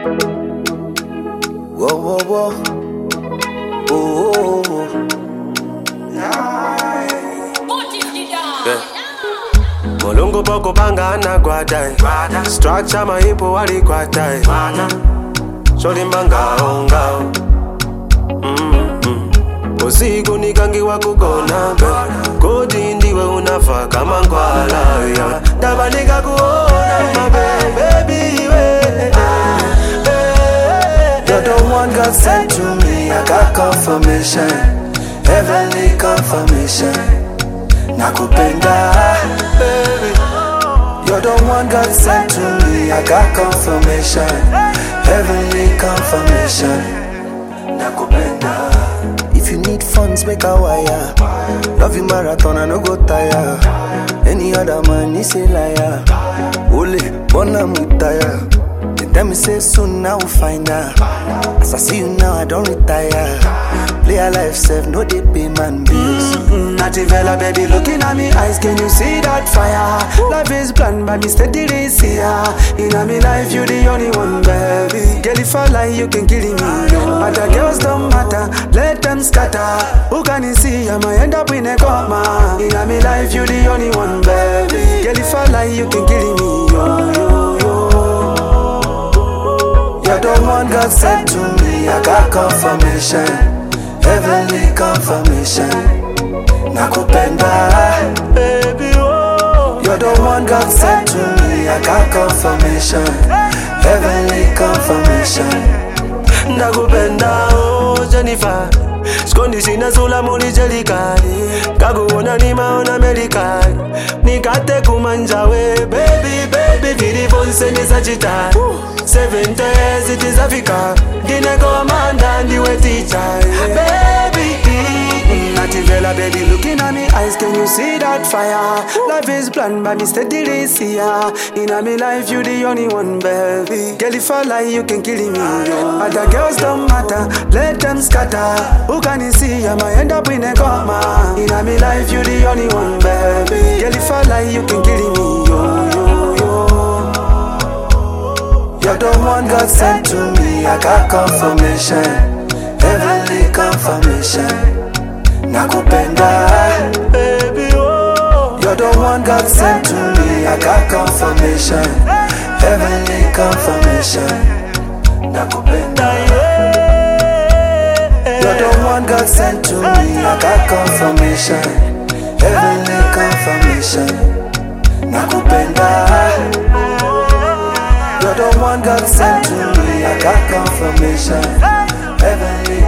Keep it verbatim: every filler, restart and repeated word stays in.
Whoa, whoa, whoa. Oh, oh, oh. Yeah. Molungu poko panga na guadai. Structure mahipo wali guadai. Shori manga onga. Usiku nikangiwa kukona kodi ndiwe unafa kama ngwala Tabanika kuona my baby we. You're the one God sent to me, I got confirmation, heavenly confirmation. Nakupenda baby. You're the one God sent to me, I got confirmation, heavenly confirmation. Nakupenda. If you need funds, make a wire. Love you marathon, I no go tire. Any other man is a liar. Ole, born I'm retire. They tell me say soon I will find her. As I see you now, I don't retire. Play a life safe, no they pay man bills. Mm-hmm. Nativella, baby, looking at me eyes, can you see that fire? Life is planned by me, steady this here. In my life, you the only one, baby. Girl, if I lie, you can kill me. Other girls don't matter, let them scatter. Who can you see? I might end up in a coma. In my life, you the only one, baby. Girl, if I lie, you can kill me. Yo, yo, yo. You're the one God sent to me, I got confirmation, heavenly confirmation. Nakupenda baby, oh. You're the one God sent to me, I got confirmation, heavenly confirmation. Nakupenda oh Jennifer. Skondi sina sula muli jelikali. Kaguona ni maona medikali. Nikate kumanjawe baby baby. Vidi vonse ni sachitai. Seven days it is Africa. Dine komanda ndiwe teacher baby. Nativella baby, looking at me eyes, can you see that fire? Life is planned by me, steady this here. In my life, you the only one, baby. Girl, if I lie, you can kill me. Other girls don't matter, let them scatter. Who can you see? I might end up in a coma. In my life, you the only one, baby. Girl, if I lie, you can kill me. Yo, yo, yo. You're the one God sent to me, I got confirmation, heavenly confirmation. Nakupenda baby, oh. You're the one God sent to me, I got confirmation, heavenly confirmation. Nakupenda yeah. You're the one God sent to me, I got confirmation, heavenly confirmation. Nakupenda. You're the one God sent to me, I got confirmation, heavenly